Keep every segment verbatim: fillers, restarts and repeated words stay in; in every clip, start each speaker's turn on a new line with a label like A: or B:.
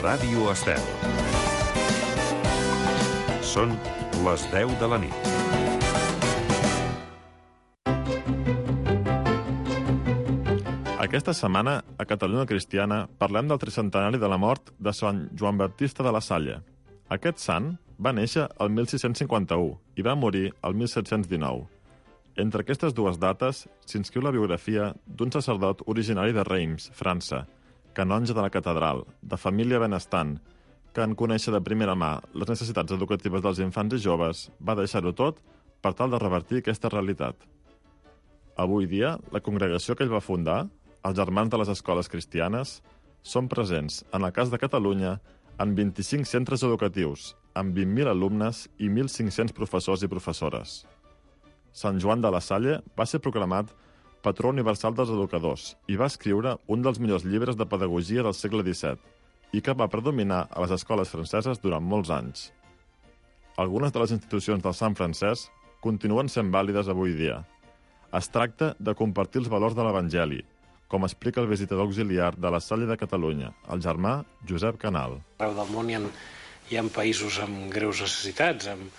A: Ràdio Estel. Són les deu de la nit.
B: Aquesta setmana, a Catalunya Cristiana, parlem del tricentenari de la mort de Sant Joan Baptista de la Salle. Aquest sant va néixer el mil sis-cents cinquanta-u i va morir el mil set-cents dinou. Entre aquestes dues dates s'inscriu la biografia d'un sacerdot originari de Reims, França, canonge de la catedral, de família benestant, que en conèixer de primera mà les necessitats educatives dels infants i joves va deixar-ho tot per tal de revertir aquesta realitat. Avui dia, la congregació que ell va fundar, els Germans de les Escoles Cristianes, són presents, en el cas de Catalunya, en vint-i-cinc centres educatius, amb vint mil alumnes i mil cinc-cents professors i professores. Sant Joan de la Salle va ser proclamat patró universal dels educadors i va escriure un dels millors llibres de pedagogia del segle disset i que va predominar a les escoles franceses durant molts anys. Algunes de les institucions del Sant Francès continuen sent vàlides avui dia. Es tracta de compartir els valors de l'Evangeli, com explica el visitador auxiliar de la Salle de Catalunya, el germà Josep Canal.
C: Arreu del món hi ha, hi ha països amb greus necessitats, amb,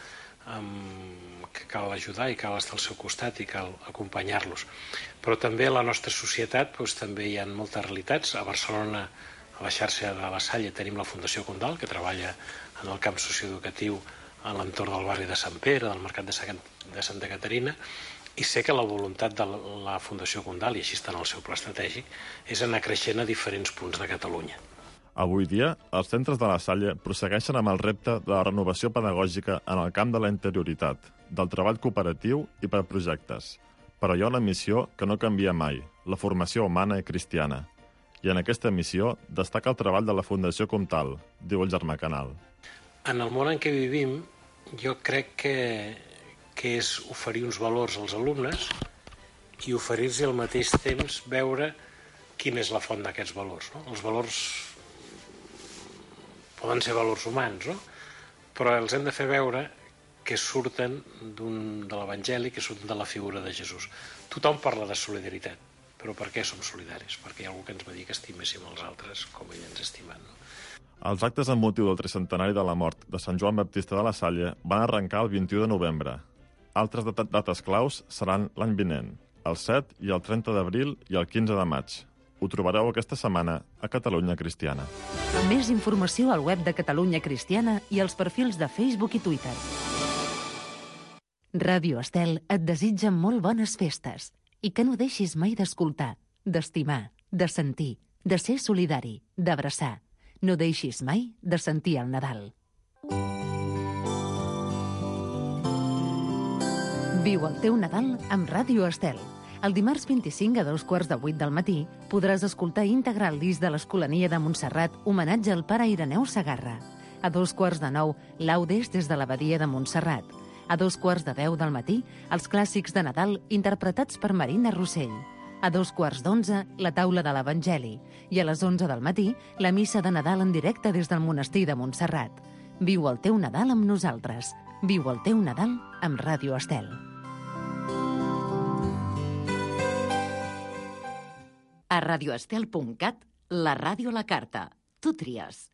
C: amb, que cal ajudar i cal estar al seu costat i cal acompanyar-los. Però també a la nostra societat doncs, també hi ha moltes realitats. A Barcelona, a la xarxa de la Salle, tenim la Fundació Condal, que treballa en el camp socioeducatiu a l'entorn del barri de Sant Pere, del mercat de, Sant, de Santa Caterina, i sé que la voluntat de la Fundació Condal, i així està en el seu pla estratègic, és anar creixent a diferents punts de Catalunya.
B: Avui dia, els centres de la Salle prossegueixen amb el repte de la renovació pedagògica en el camp de la interioritat, del treball cooperatiu i per projectes. Però hi ha una missió que no canvia mai, la formació humana i cristiana. I en aquesta missió destaca el treball de la Fundació Comtal, diu el germà Canal.
C: En el món en què vivim, jo crec que que és oferir uns valors als alumnes i oferir-los al mateix temps veure quina és la font d'aquests valors. No? Els valors poden ser valors humans, no? Però els hem de fer veure que surten de l'Evangeli, que surten de la figura de Jesús. Tothom parla de solidaritat, però per què som solidaris? Perquè hi ha algú que ens va dir que estiméssim els altres com ell ens ha estimat. No?
B: Els actes amb motiu del tricentenari de la mort de Sant Joan Baptista de la Salle van arrencar el vint-i-u de novembre. Altres dat dates claus seran l'any vinent, el set i el trenta d'abril i el quinze de maig. Ho trobareu aquesta setmana a Catalunya Cristiana.
D: Més informació al web de Catalunya Cristiana i als perfils de Facebook i Twitter. Ràdio Estel et desitja molt bones festes i que no deixis mai d'escoltar, d'estimar, de sentir, de ser solidari, d'abraçar. No deixis mai de sentir el Nadal. Viu el teu Nadal amb Ràdio Estel. El dimarts vint-i-cinc a dos quarts de vuit del matí podràs escoltar íntegre el disc de l'Escolania de Montserrat homenatge al pare Ireneu Segarra. A dos quarts de nou, laudes des de l'Abadia de Montserrat. A dos quarts de deu del matí, els clàssics de Nadal interpretats per Marina Rossell. A dos quarts d'onze, la taula de l'Evangeli. I a les onze del matí, la missa de Nadal en directe des del monestir de Montserrat. Viu el teu Nadal amb nosaltres. Viu el teu Nadal amb Ràdio Estel. A radioestel punt cat, la ràdio a la carta. Tu tries.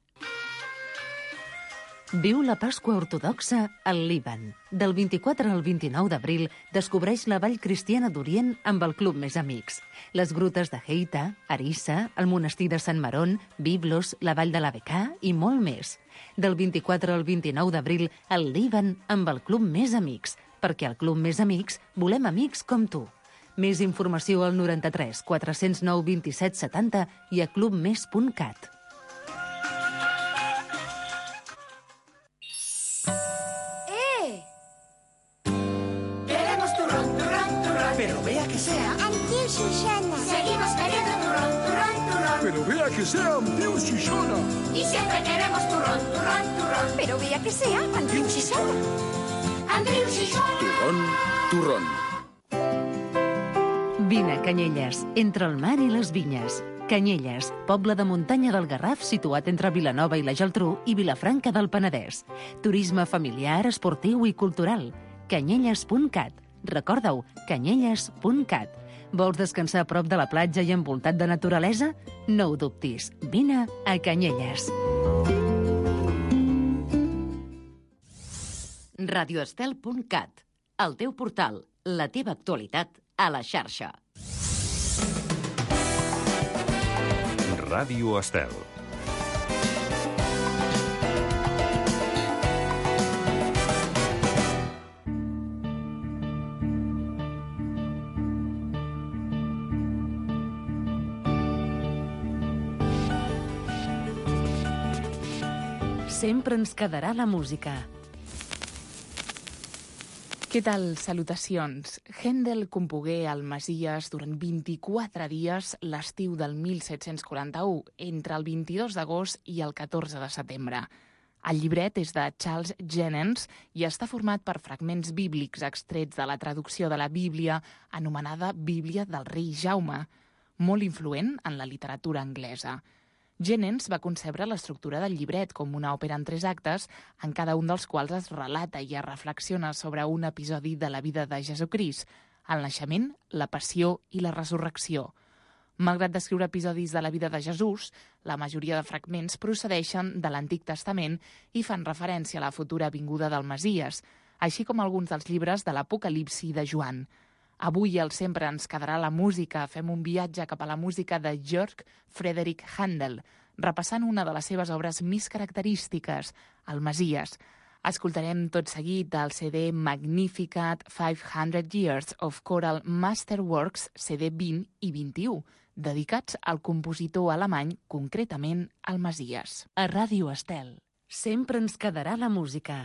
D: Viu la Pasqua ortodoxa al Líban. Del vint-i-quatre al vint-i-nou d'abril descobreix la Vall Cristiana d'Orient amb el Club Més Amics. Les grutes de Heita, Arissa, el monestir de Sant Marón, Biblos, la Vall de la Becà i molt més. Del vint-i-quatre al vint-i-nou d'abril al Líban amb el Club Més Amics, perquè al Club Més Amics volem amics com tu. Més informació al noranta-tres quatre-cents nou vint-i-set setanta i a clubmes punt cat.
E: ¡Eh! Queremos turrón, turrón, turrón.
F: Pero vea que sea.
E: Antiu Susana. Seguimos queriendo turrón, turrón, turrón.
F: Pero vea que sea Antiu Susana.
E: Y siempre queremos turrón, turrón, turrón. Pero vea que sea Antiu Susana. Antiu Susana.
F: Turrón, turrón.
D: Vine a Canyelles, entre el mar i les vinyes. Canyelles, poble de muntanya del Garraf situat entre Vilanova i la Geltrú i Vilafranca del Penedès. Turisme familiar, esportiu i cultural. canyelles punt cat. Recorda-ho, canyelles punt cat. Vols descansar a prop de la platja i envoltat de naturalesa? No ho dubtis, vine a Canyelles. radioestel punt cat, el teu portal, la teva actualitat a la xarxa.
A: Ràdio Estel.
D: Sempre ens quedarà la música.
G: Què tal? Salutacions. Händel compogué al Masies durant vint-i-quatre dies l'estiu del mil set-cents quaranta-u, entre el vint-i-dos d'agost i el catorze de setembre. El llibret és de Charles Jennens i està format per fragments bíblics extrets de la traducció de la Bíblia anomenada Bíblia del rei Jaume, molt influent en la literatura anglesa. Jennens va concebre l'estructura del llibret com una òpera en tres actes, en cada un dels quals es relata i es reflexiona sobre un episodi de la vida de Jesucrist, el naixement, la passió i la resurrecció. Malgrat descriure episodis de la vida de Jesús, la majoria de fragments procedeixen de l'Antic Testament i fan referència a la futura vinguda del Masies, així com alguns dels llibres de l'Apocalipsi de Joan. Avui al Sempre ens quedarà la música. Fem un viatge cap a la música de Georg Friedrich Händel, repassant una de les seves obres més característiques, el Masies. Escoltarem tot seguit el C D Magnificat five hundred Years of Choral Masterworks, C D vint i vint-i-u, dedicats al compositor alemany, concretament al Masies.
D: A Ràdio Estel, sempre ens quedarà la música.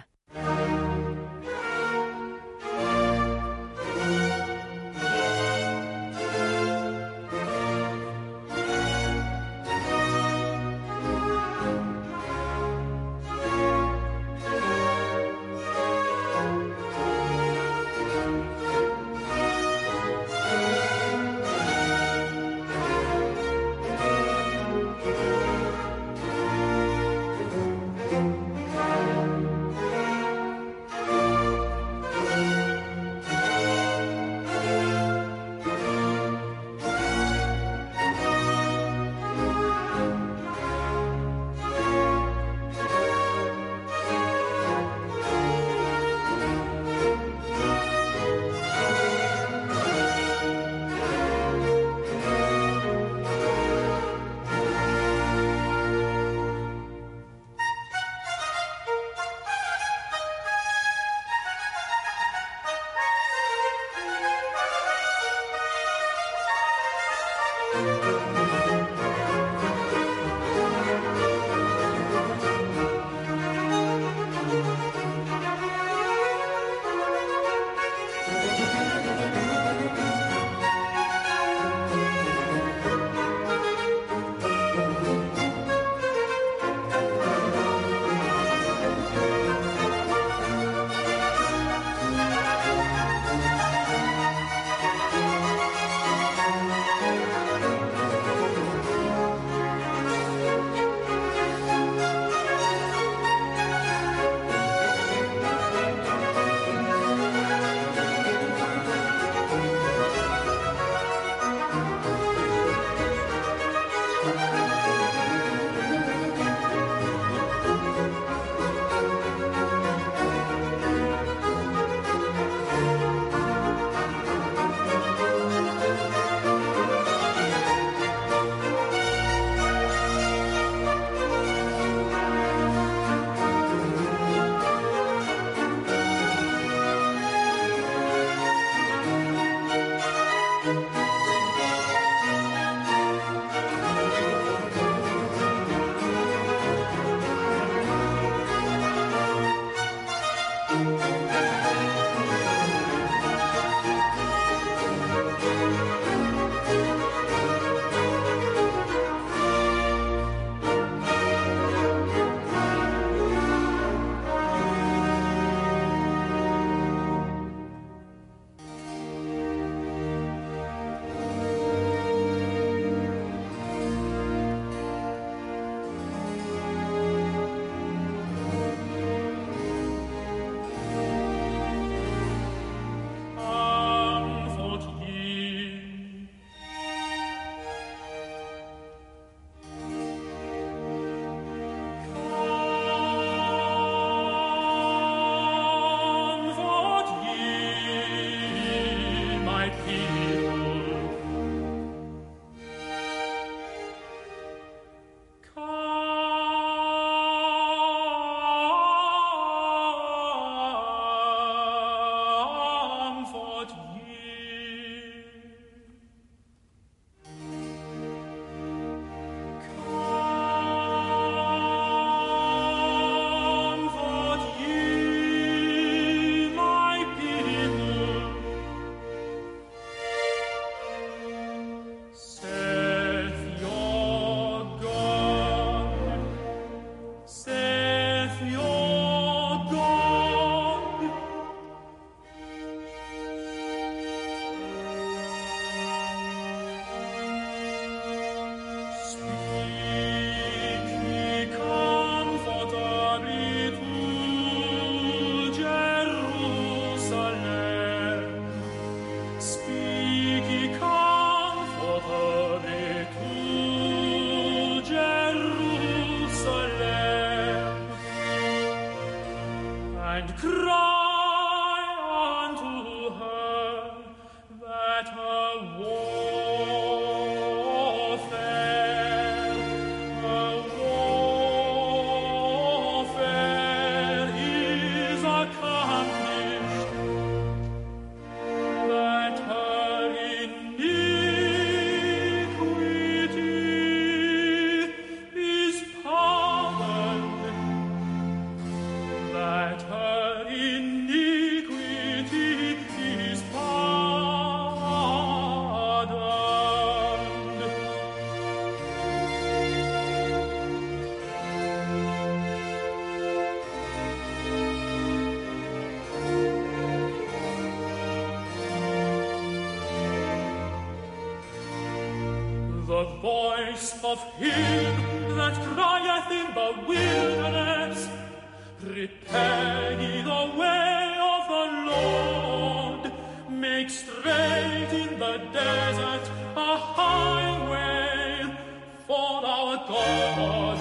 H: The voice of him that crieth in the wilderness, prepare ye the way of the Lord, make straight in the desert a highway for our God.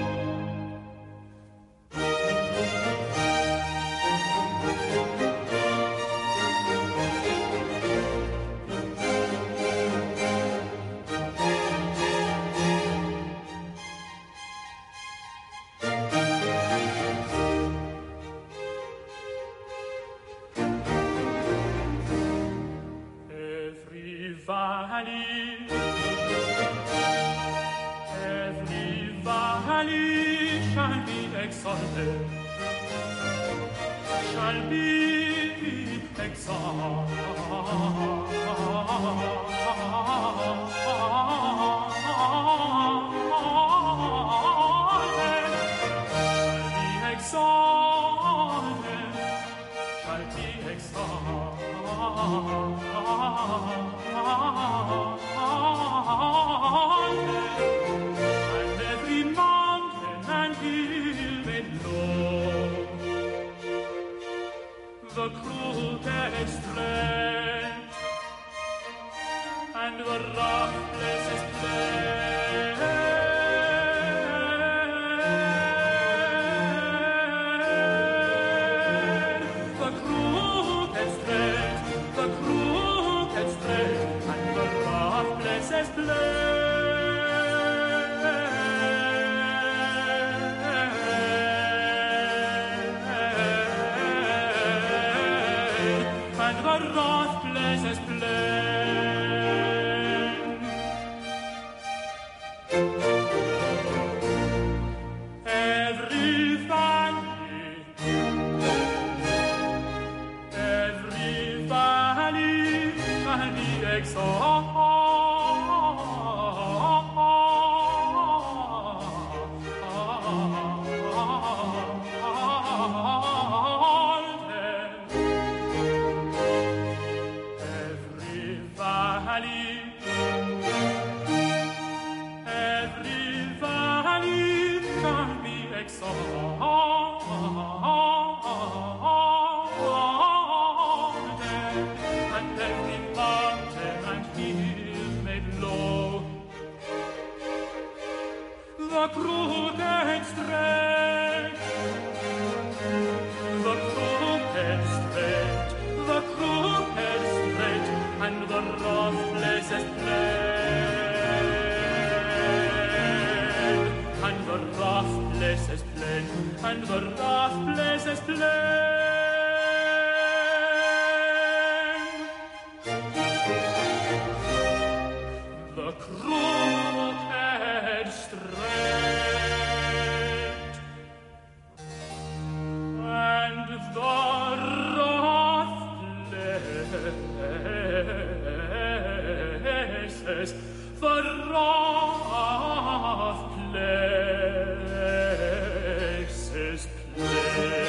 H: Valley, every valley shall be exalted, shall be exalted. Shall be exalted, and every mountain and hill made low, the crooked straight, and the rough places plain, the crooked straight, the crooked straight, and the rough places plain. And the rough places plain. Every valley, every valley shall be exalted. The crooked straight, the crooked straight, the crooked straight, and the rough places plain, and the rough places plain, and the rough places plain. The crooked straight, and the rough places, the rough places plain.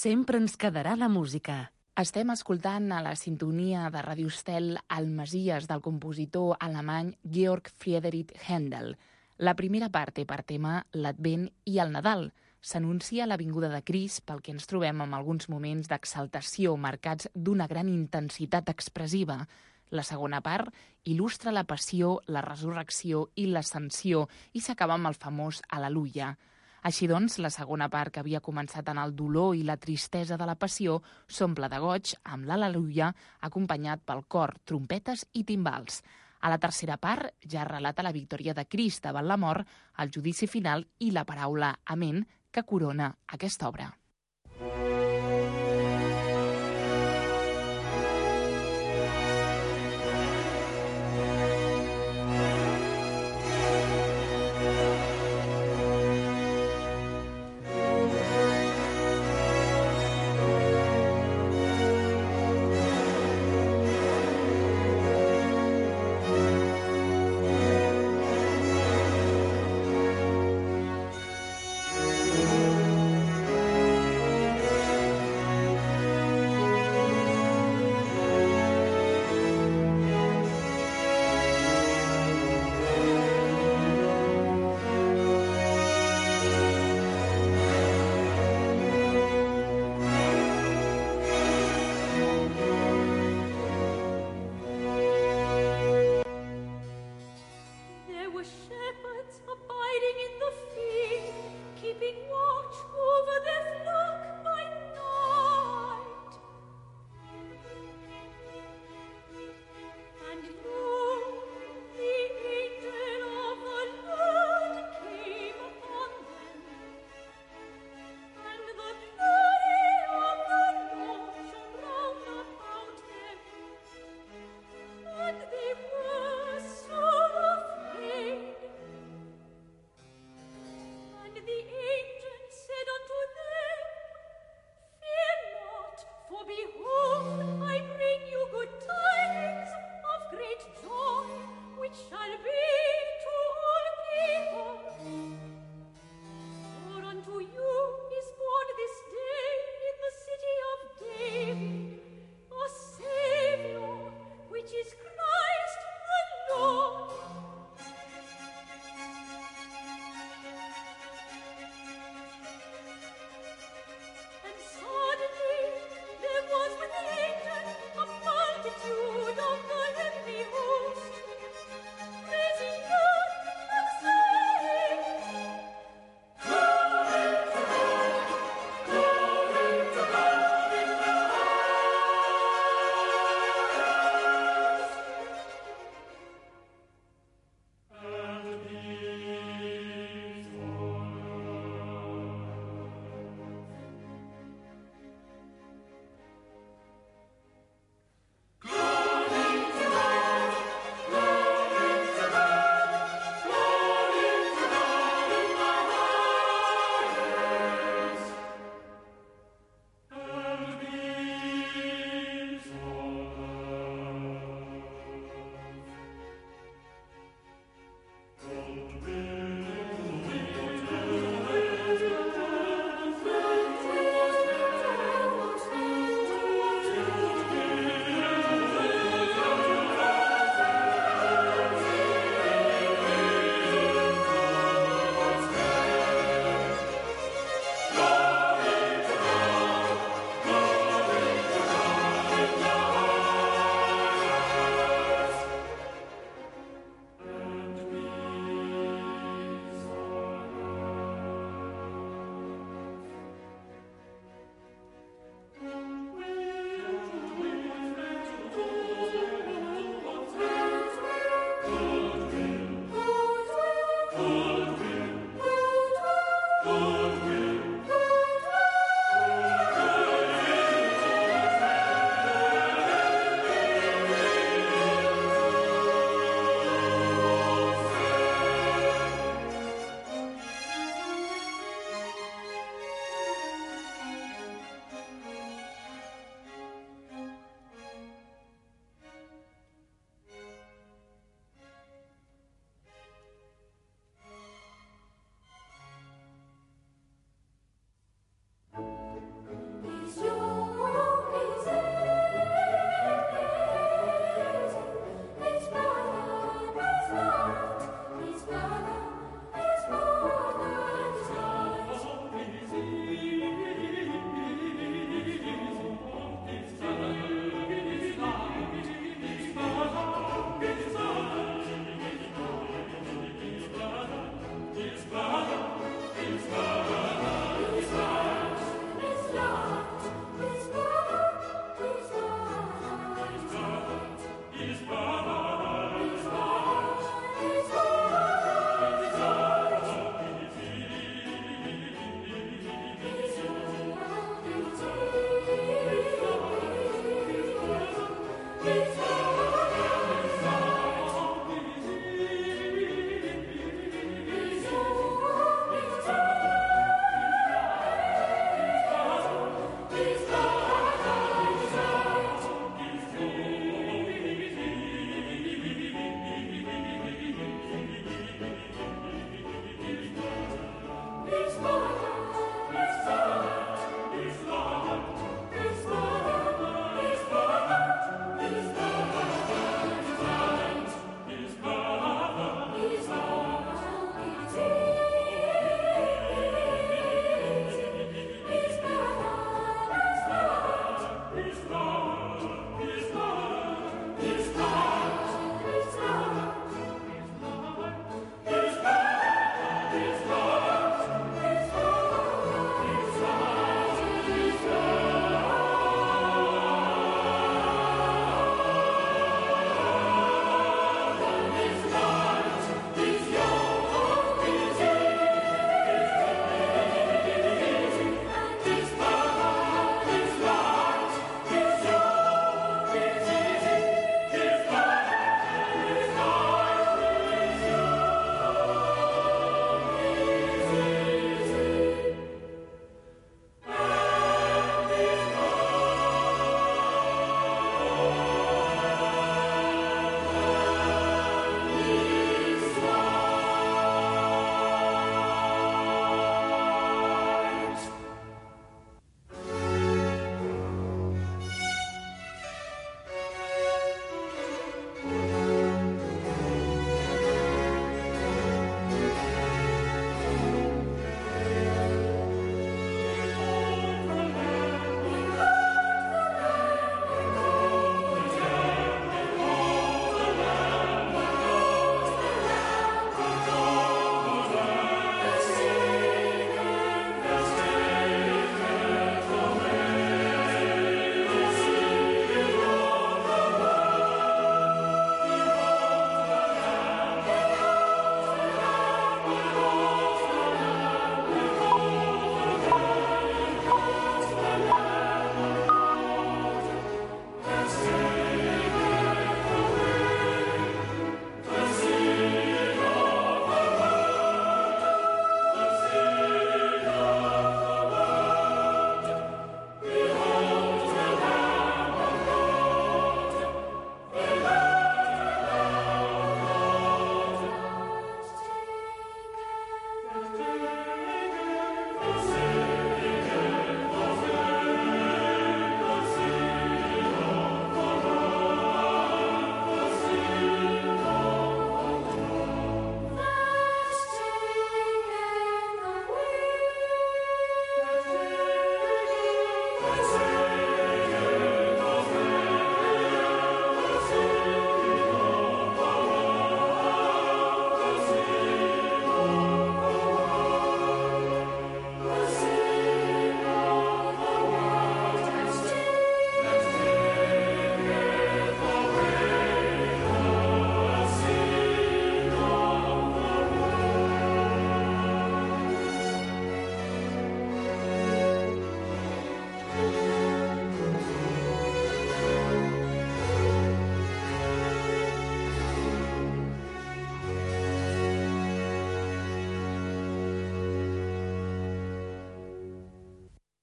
D: sempre ens quedarà la música.
G: Estem escoltant a la sintonia de Radio Estel el Messies del compositor alemany Georg Friedrich Händel. La primera part té per tema l'Advent i el Nadal. S'anuncia la vinguda de Crist, pel que ens trobem amb alguns moments d'exaltació marcats d'una gran intensitat expressiva. La segona part il·lustra la passió, la resurrecció i l'ascensió i s'acaba amb el famós Al·leluia. Així doncs, la segona part, que havia començat en el dolor i la tristesa de la passió, s'omple de goig amb l'Al·leluia, acompanyat pel cor, trompetes i timbals. A la tercera part ja relata la victòria de Crist davant la mort, el judici final i la paraula Amén, que corona aquesta obra.
E: And suddenly there was with the angel a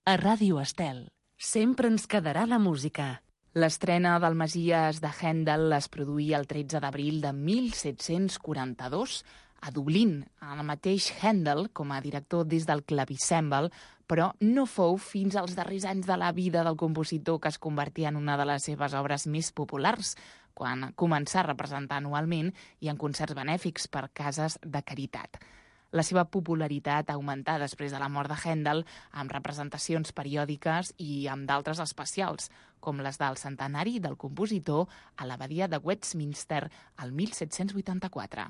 G: a Ràdio Estel.
D: Sempre ens quedarà la música.
G: L'estrena del Messies de Händel es produïa el tretze d'abril de mil set-cents quaranta-dos a Dublín, el mateix Händel com a director des del clavicèmbal, però no fou fins als darrers anys de la vida del compositor que es convertia en una de les seves obres més populars, quan començà a representar anualment i en concerts benèfics per cases de caritat. La seva popularitat augmentà després de la mort de Händel amb representacions periòdiques i amb d'altres especials, com les del centenari del compositor a l'abadia de Westminster el mil set-cents vuitanta-quatre.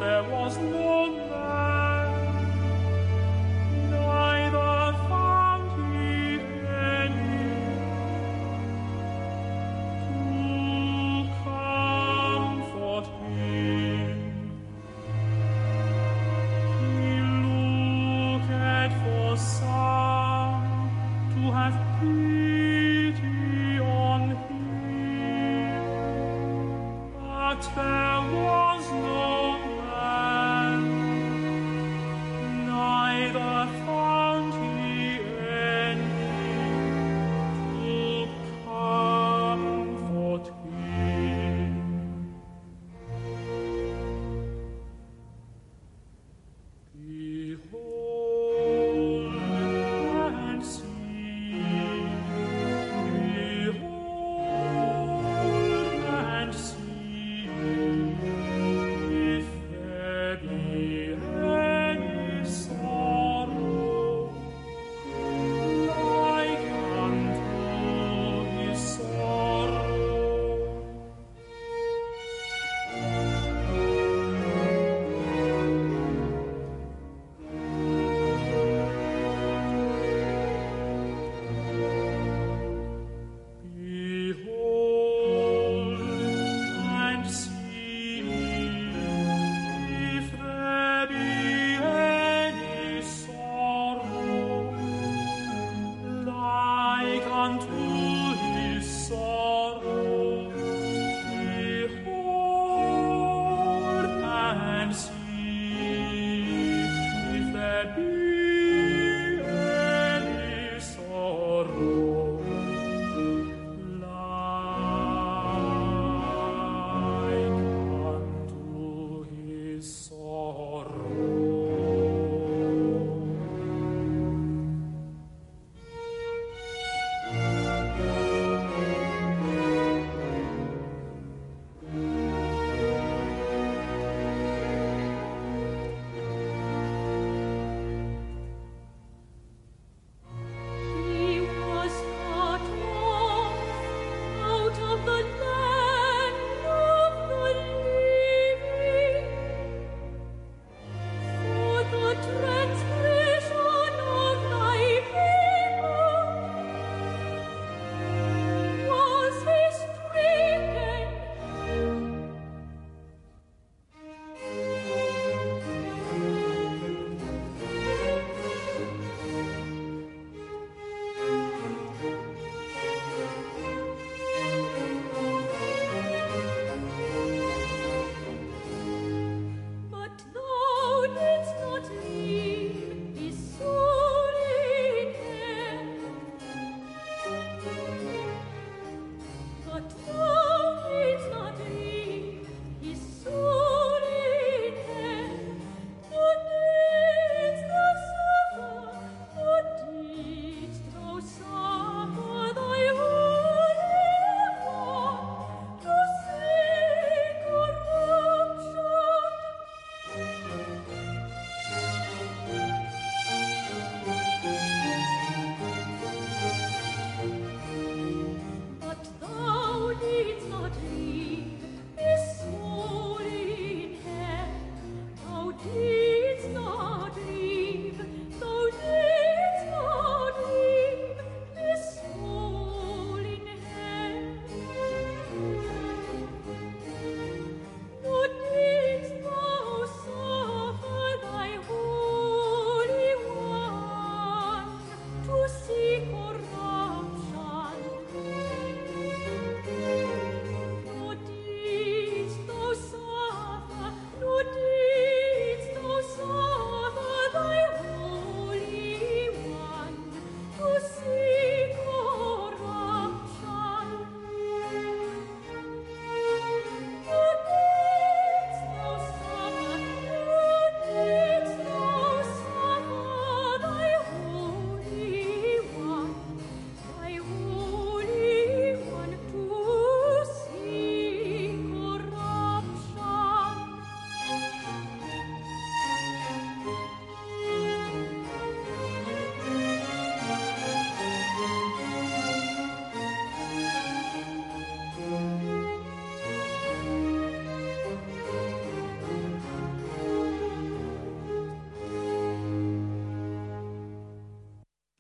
H: there was no man, neither found he any to comfort him. He looked for some to have pity on him, but there was no man, neither found he any to comfort him. Behold and see, behold and see, if there be any sorrow like unto his sorrow.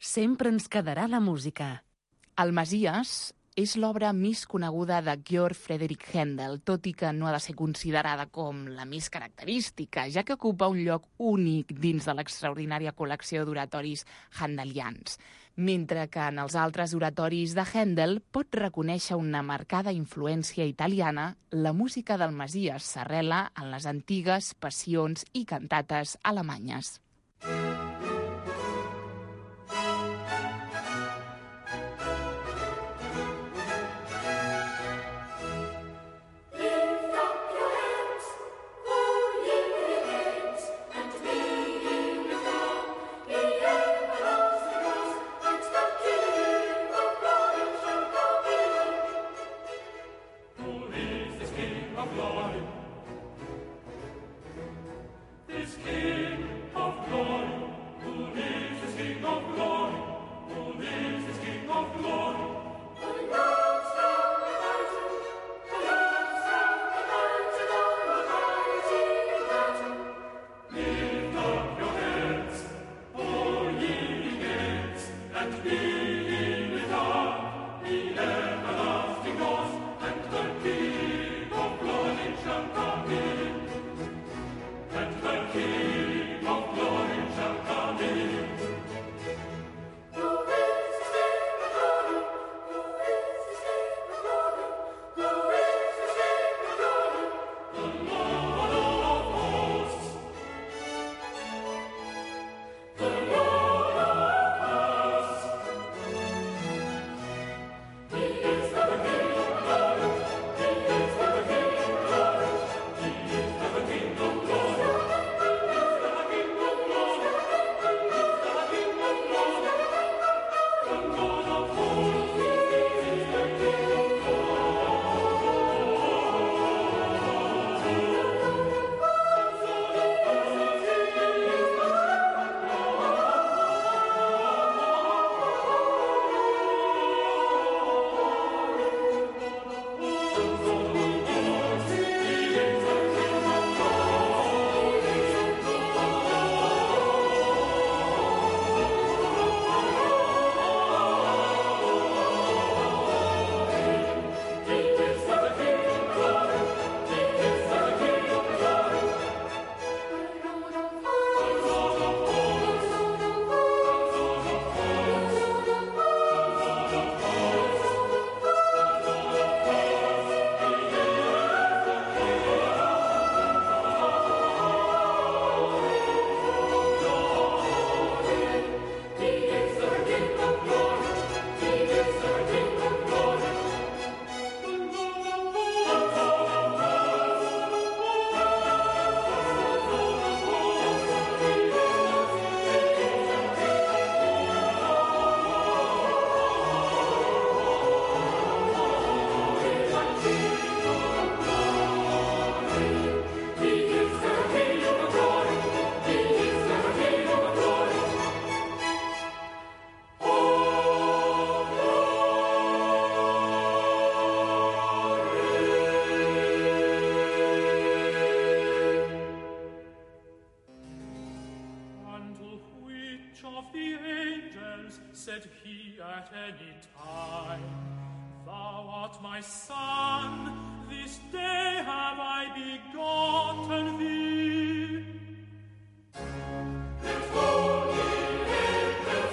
D: sempre ens quedarà la música.
G: El Messies és l'obra més coneguda de Georg Friedrich Händel, tot i que no ha de ser considerada com la més característica, ja que ocupa un lloc únic dins de l'extraordinària col·lecció d'oratoris handelians. Mentre que en els altres oratoris de Händel pot reconèixer una marcada influència italiana, la música del Messies s'arrela en les antigues passions i cantates alemanyes.
H: said he at any time, Thou art my son, this day have I begotten thee. It's holy angels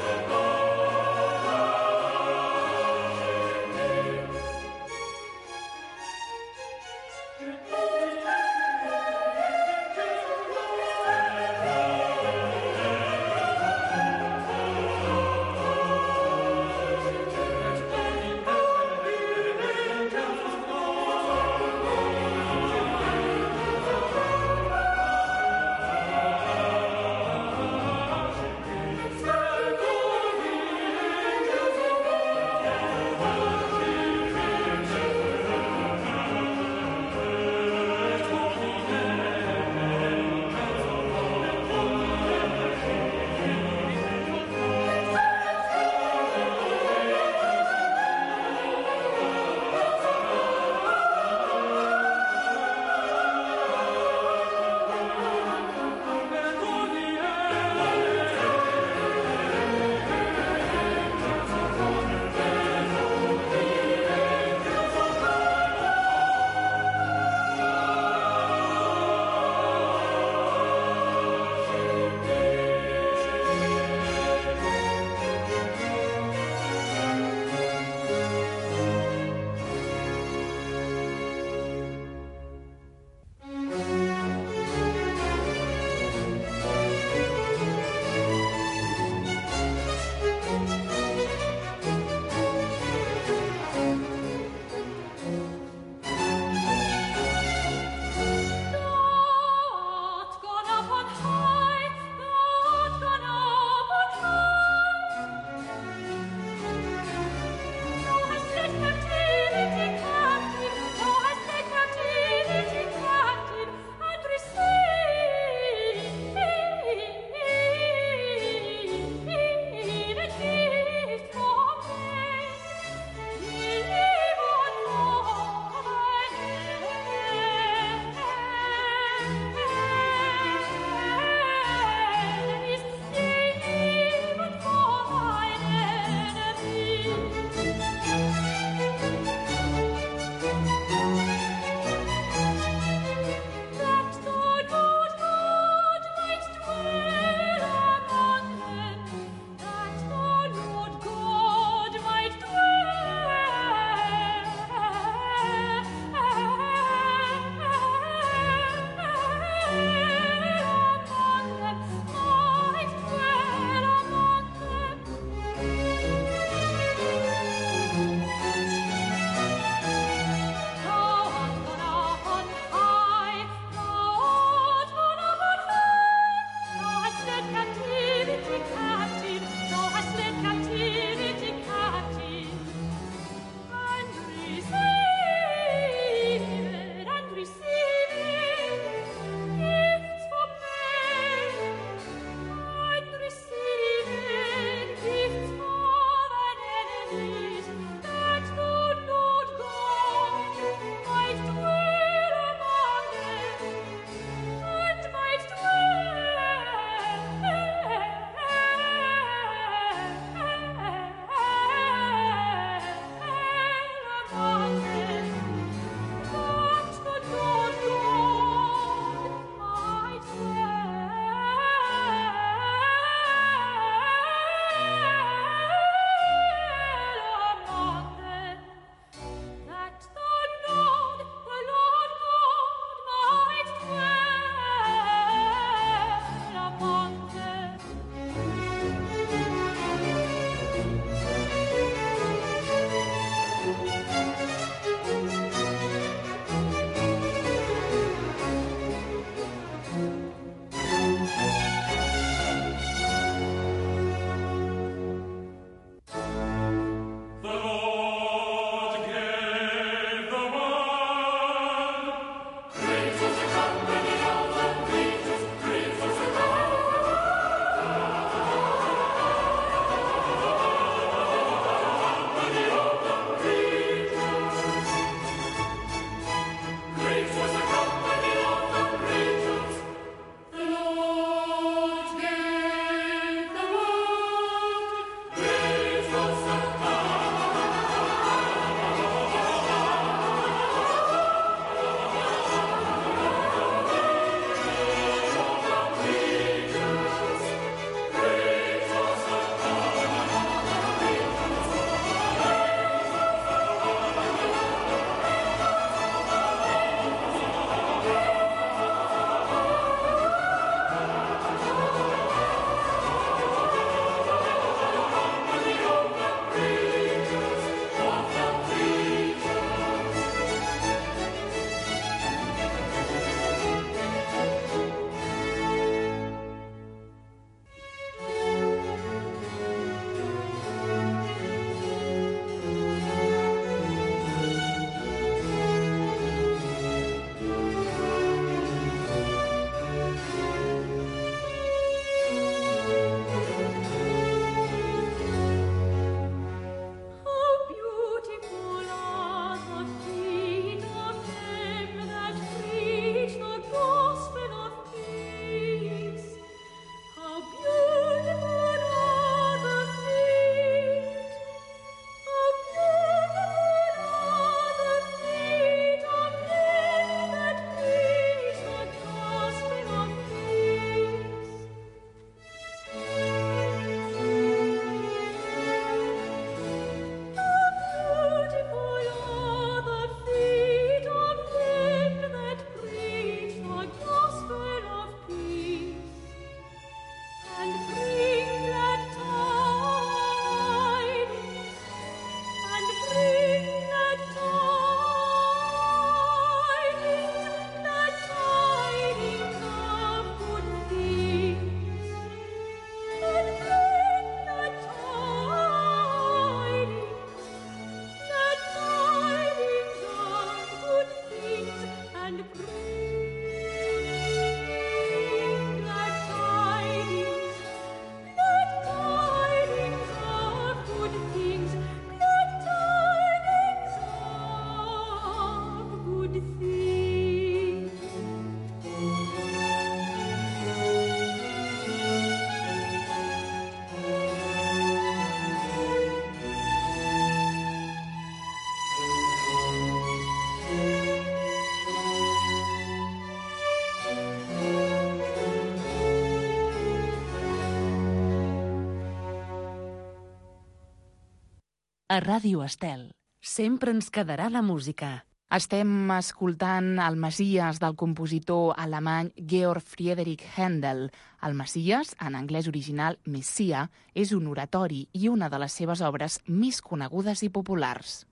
D: A Ràdio Estel. Sempre ens quedarà la música.
G: Estem escoltant el Messies del compositor alemany Georg Friedrich Händel. El Messies, en anglès original Messia, és un oratori i una de les seves obres més conegudes i populars.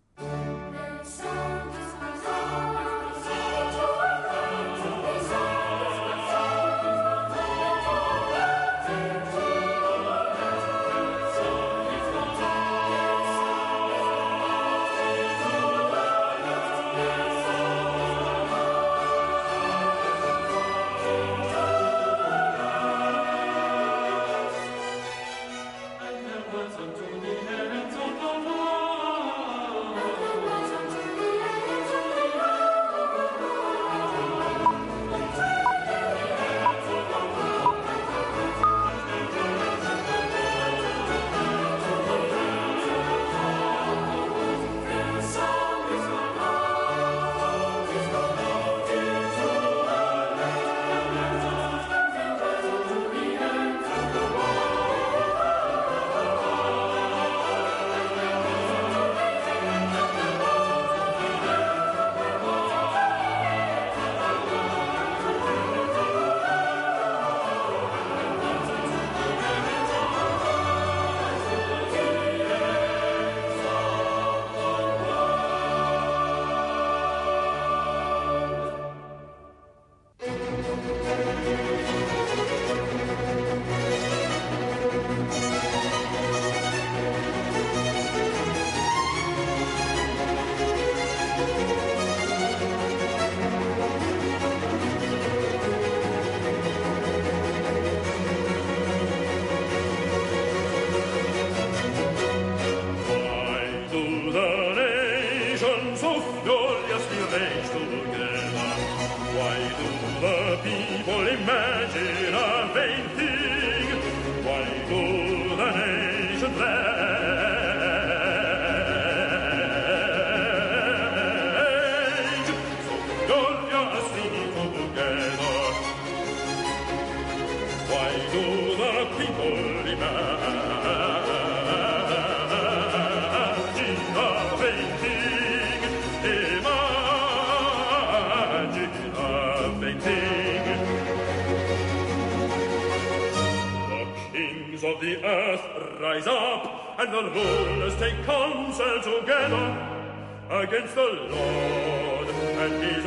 H: Of the earth rise up, and the rulers take counsel together against the Lord and his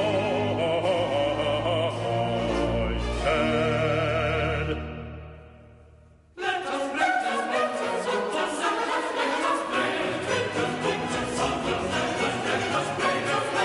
H: anointed. Let us pray, let us pray, let us pray, let us pray, let us pray, let us pray,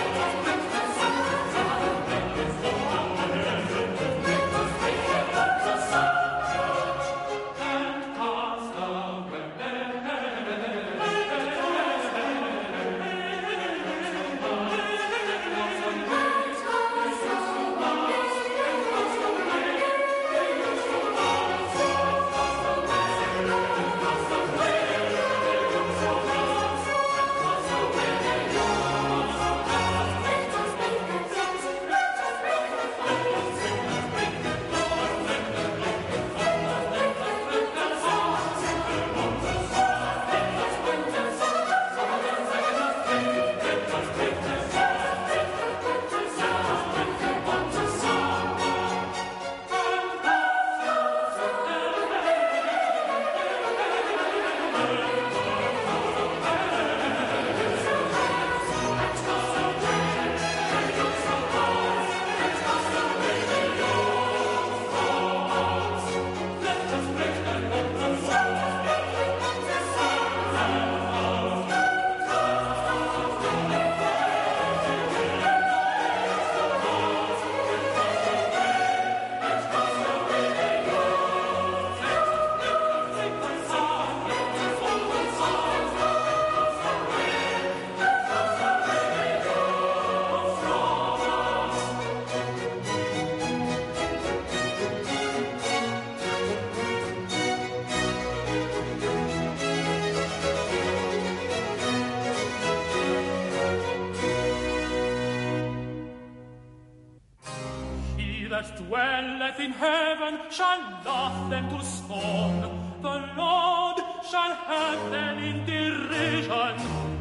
H: that dwelleth in heaven shall laugh them to scorn. The Lord shall have them in derision. vision.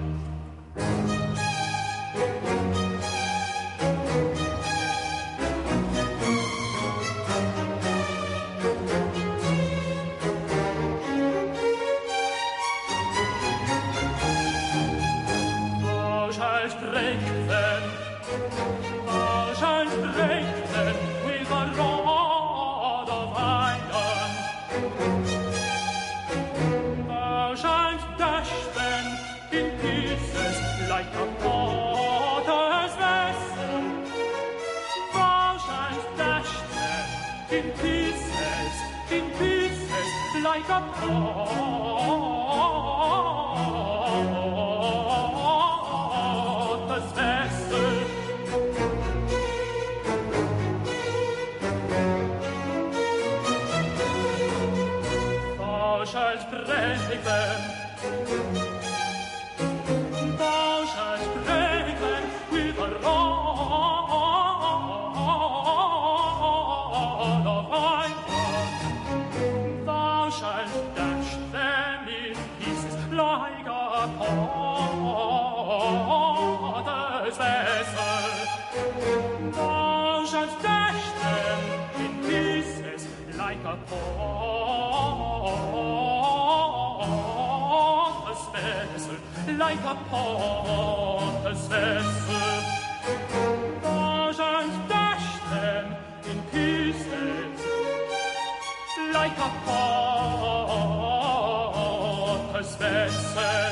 H: Thou shalt break them, thou shalt break them with a rod of iron. Thou shalt dash them in pieces like a potter's vessel. Thou shalt dash them in pieces, in pieces like a potter's vessel. Thou shalt break them, thou shalt break them with a rod of iron. Thou shalt dash them in pieces like a potter's vessel. Thou shalt dash them in pieces like a potter's vessel, like a potter's vessel. Thou shalt dash them in pieces like a potter's vessel.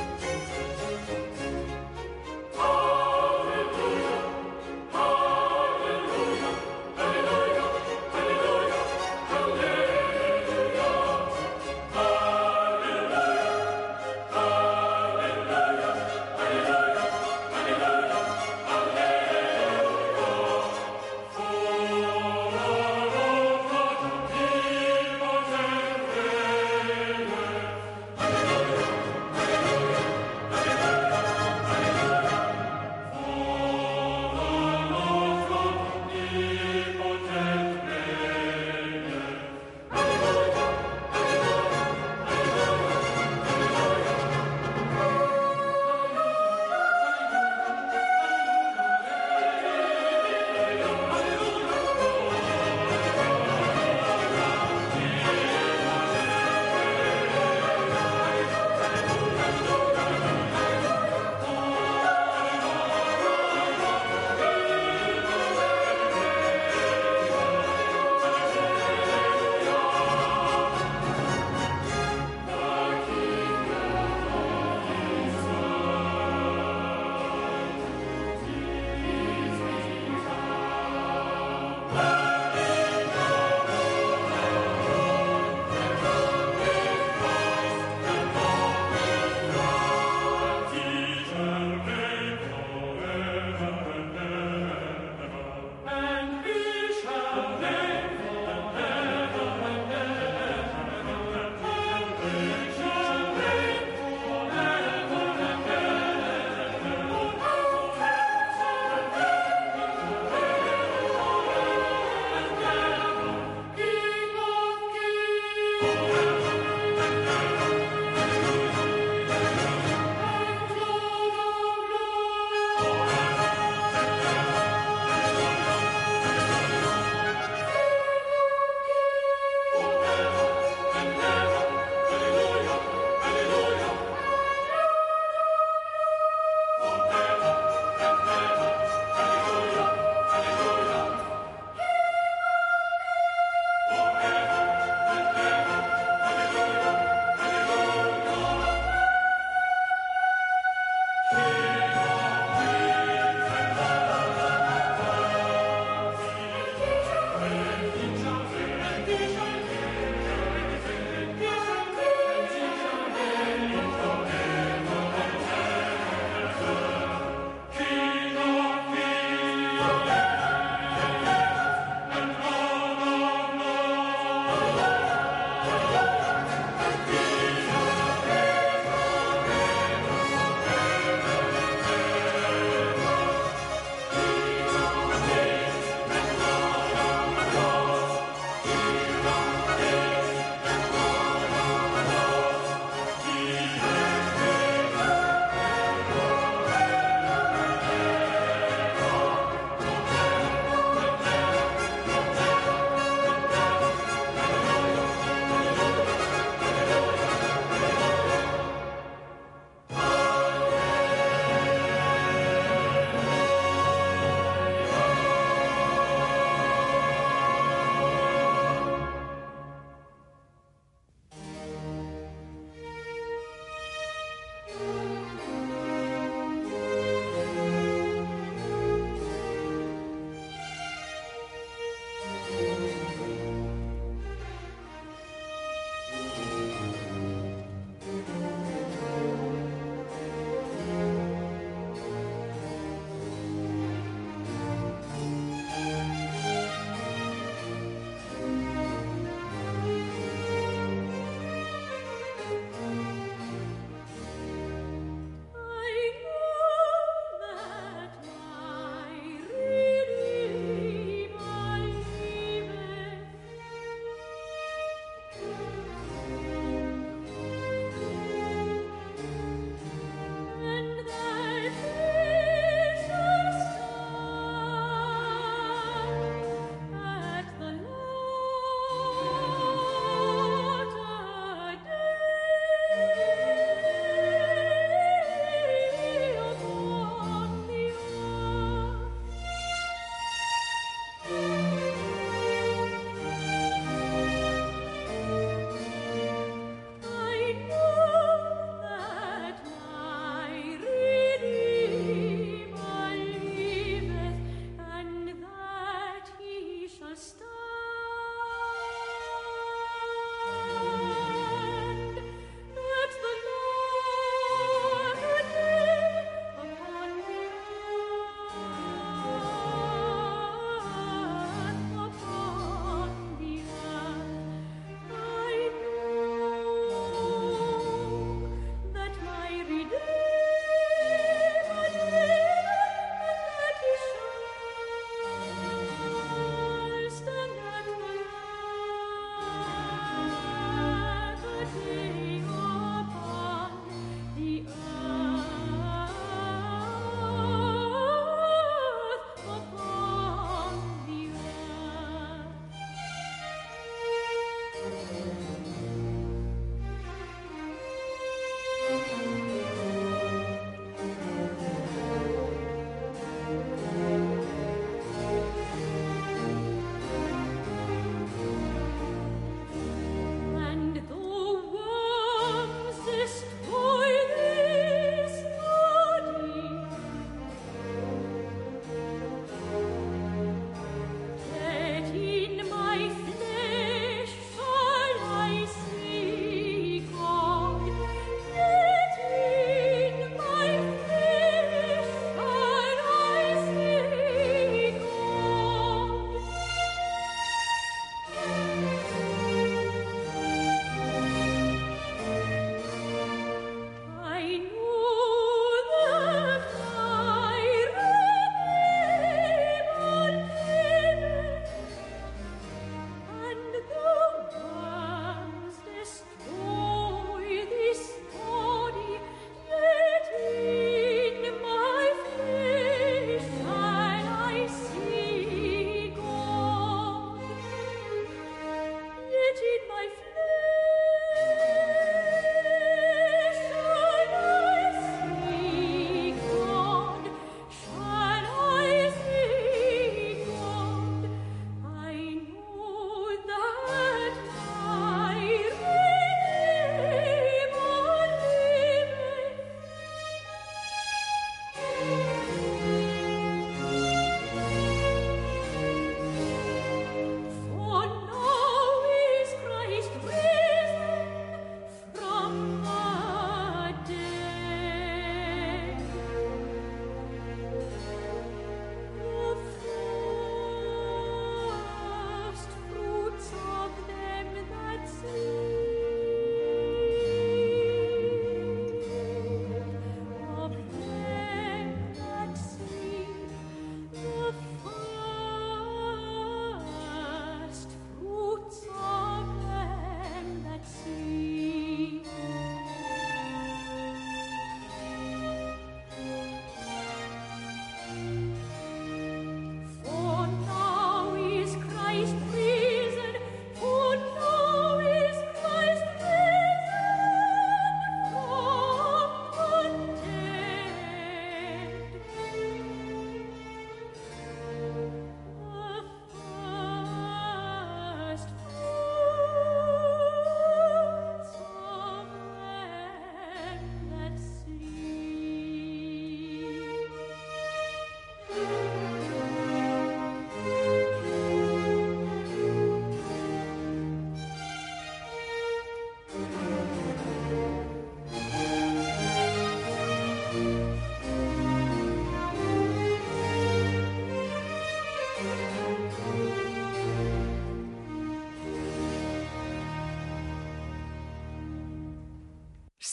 I: Hallelujah, hallelujah.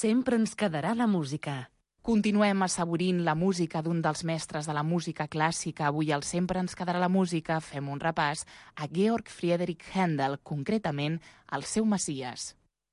D: sempre ens quedarà la música.
G: Continuem assaborint la música d'un dels mestres de la música clàssica. Avui al Sempre ens quedarà la música. Fem un repàs a Georg Friedrich Händel, concretament al seu Messies.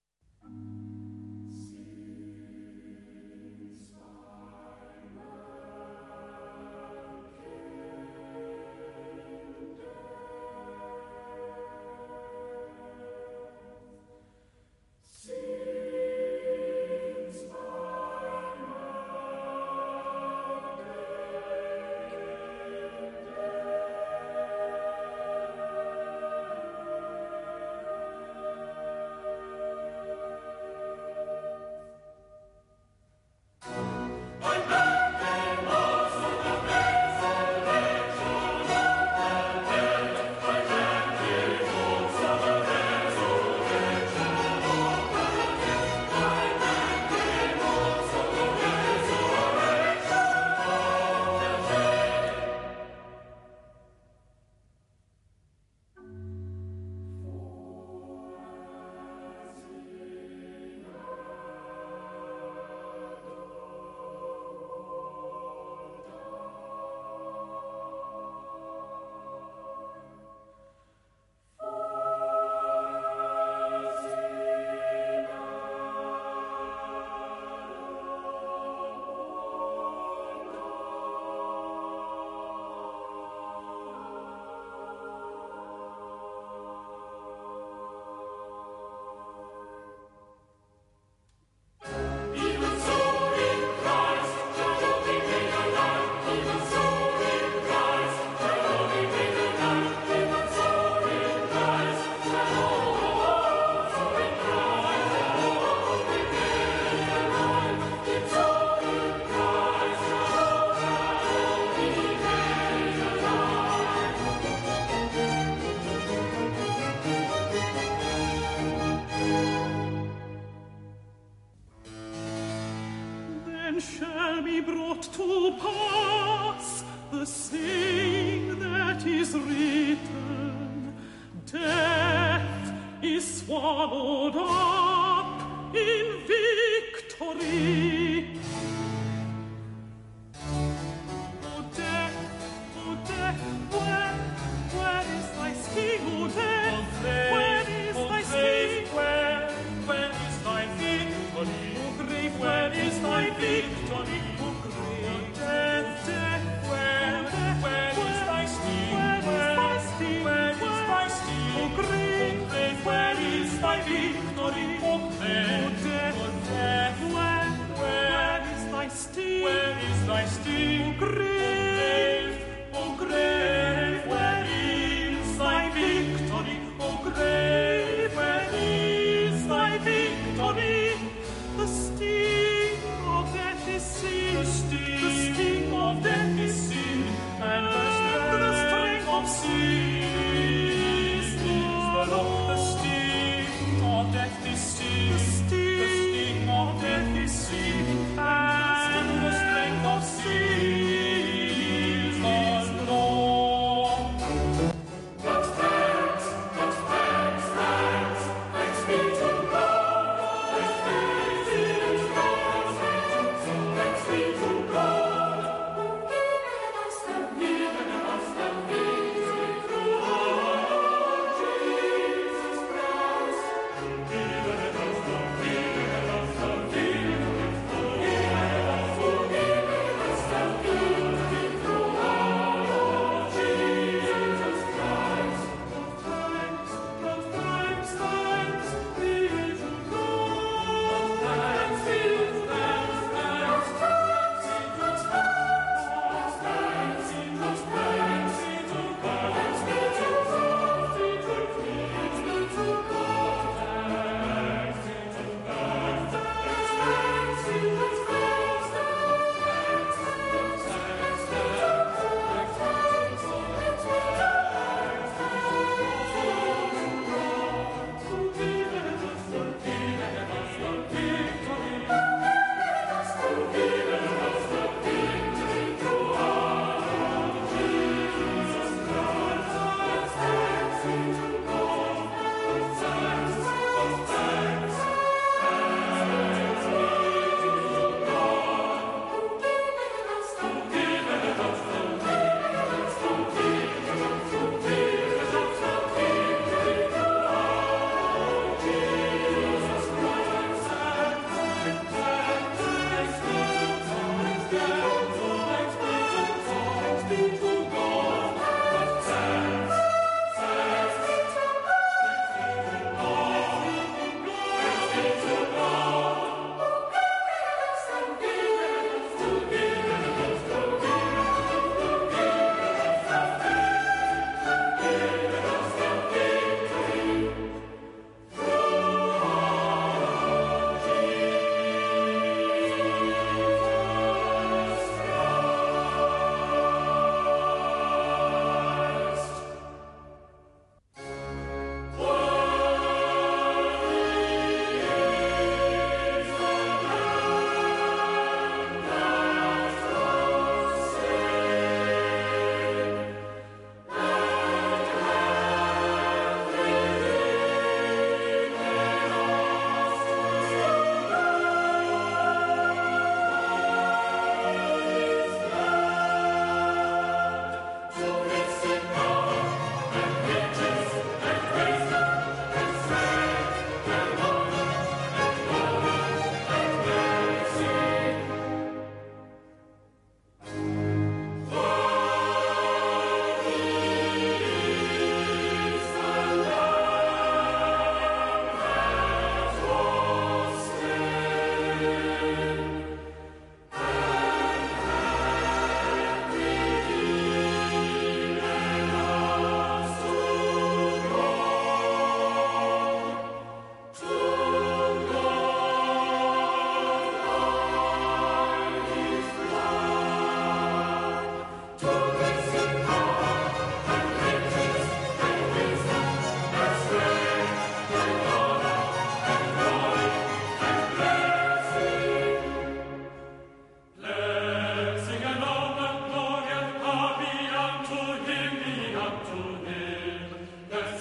H: Shall be brought to pass the saying that is written, death is swallowed up in victory. O death, O death, where, where is thy sting, O death? Where is thy sting? Where, where is thy victory? O grave, where is thy victory? O grave, death, death, where, where is thy sting? Where is thy sting? Where is thy sting? O grave, where is thy victory? O death, O death, where, where is thy sting? Where is thy sting? O grave, O grave, where is thy victory? O grave, where is thy victory? The sting of death is sin. The sting, the sting of death is sin. And the strength of sin is the Lord. The sting of death is sin. The sting of death is sin. And the strength of sin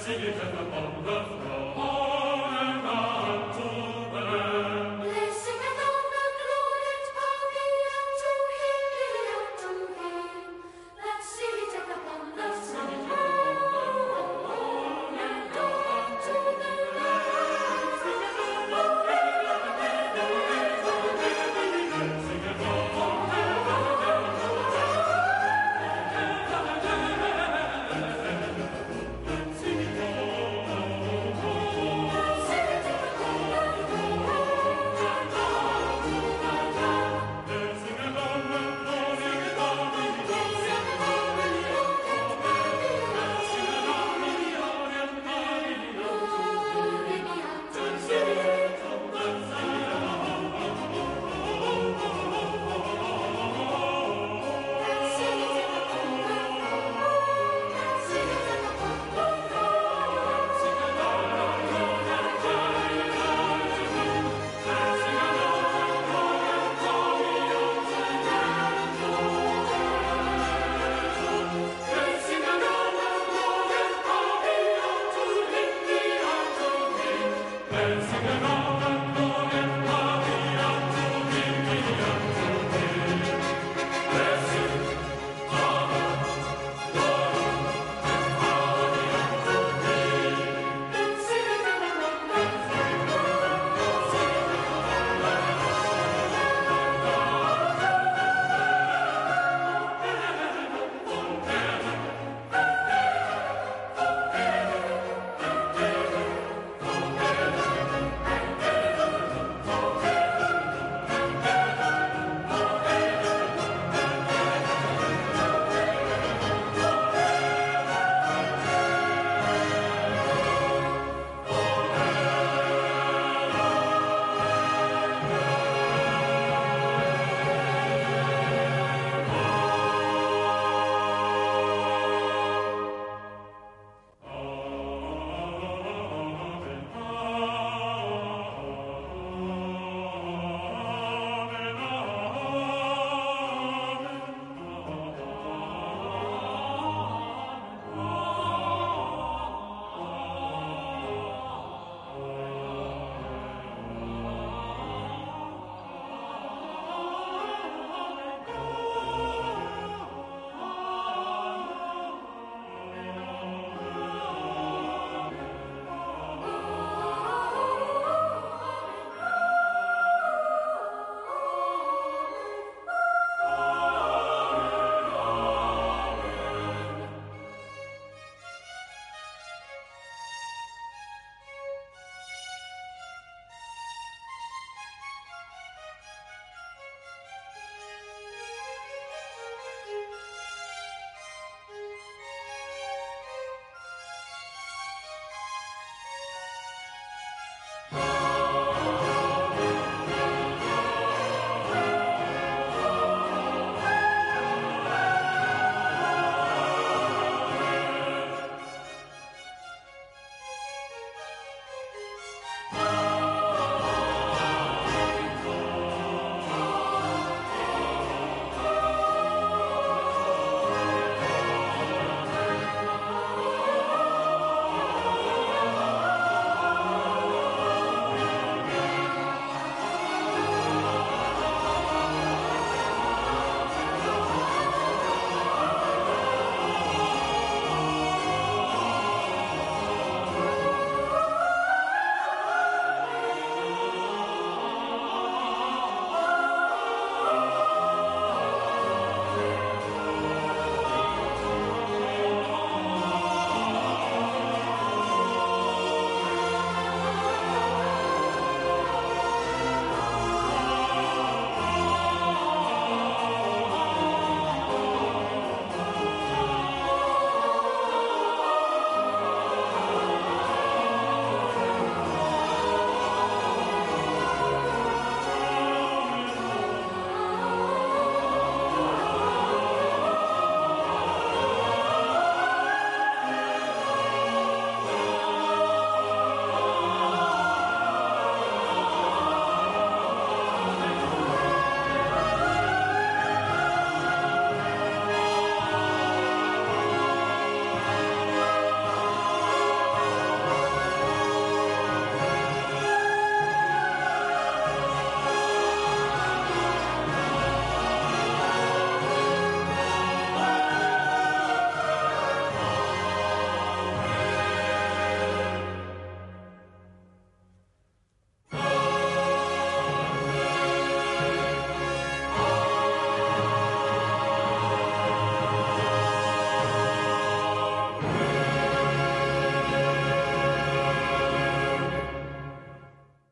H: Sing it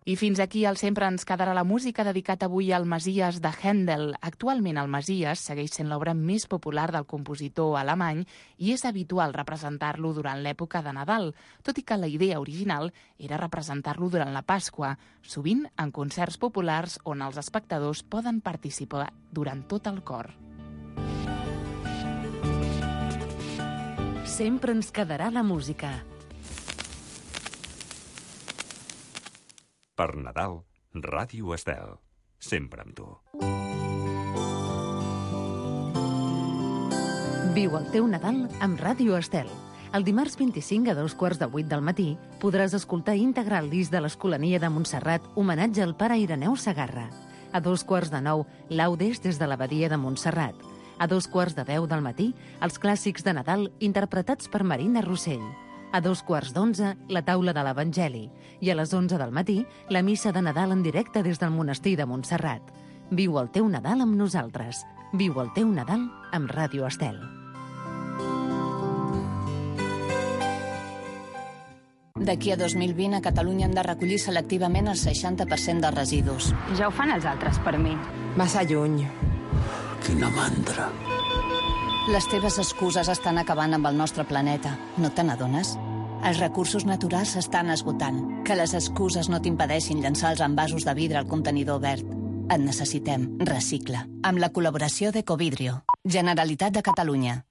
G: I fins aquí el Sempre ens quedarà la música dedicat avui al Messies de Händel. Actualment el Messies segueix sent l'obra més popular del compositor alemany i és habitual representar-lo durant l'època de Nadal, tot i que la idea original era representar-lo durant la Pasqua, sovint en concerts populars on els espectadors poden participar durant tot el cor.
D: Sempre ens quedarà la música.
A: Per Nadal, Ràdio Estel. Sempre amb tu.
D: Viu el teu Nadal amb Ràdio Estel. El dimarts vint-i-cinc a dos quarts de vuit del matí podràs escoltar íntegre el disc de l'Escolania de Montserrat Homenatge al pare Ireneu Segarra. A dos quarts de nou, Laudes des de l'Abadia de Montserrat. A dos quarts de deu del matí, els clàssics de Nadal interpretats per Marina Rossell. A dos quarts d'onze, la taula de l'Evangeli. I a les onze del matí, la missa de Nadal en directe des del monestir de Montserrat. Viu el teu Nadal amb nosaltres. Viu el teu Nadal amb Ràdio Estel.
I: D'aquí a dos mil vint a Catalunya hem de recollir selectivament el seixanta per cent dels residus.
J: Ja ho fan els altres per mi.
K: Massa lluny.
F: Quina mandra.
I: Les teves excuses estan acabant amb el nostre planeta. No te n'adones? Els recursos naturals s'estan esgotant. Que les excuses no t'impedeixin llançar els envasos de vidre al contenidor verd. Et necessitem. Recicla. Amb la col·laboració d'Ecovidrio. Generalitat de Catalunya.